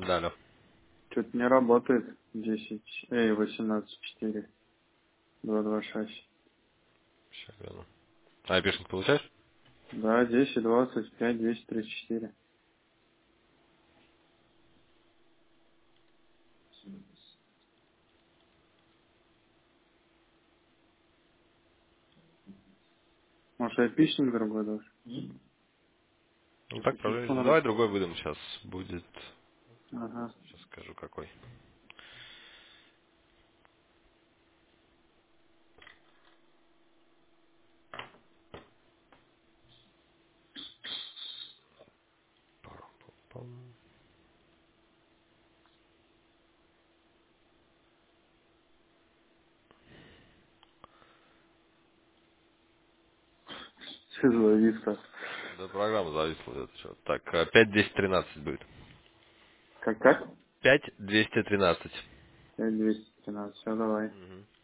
Да, алло. Что-то не работает. 18.4. 226. Сейчас гляну. А, пишет, получаешь? Да, 10.25, 234. Может, айпишник другой должен? Ну так, Телефон проблема. Давай раз. другой выдам. Сейчас будет. Ага. Сейчас скажу какой. Пам. Что завис-то? Да, программа зависла. Это что? Так, 5213 будет. Как? 5213. 5213. Все, давай. Угу.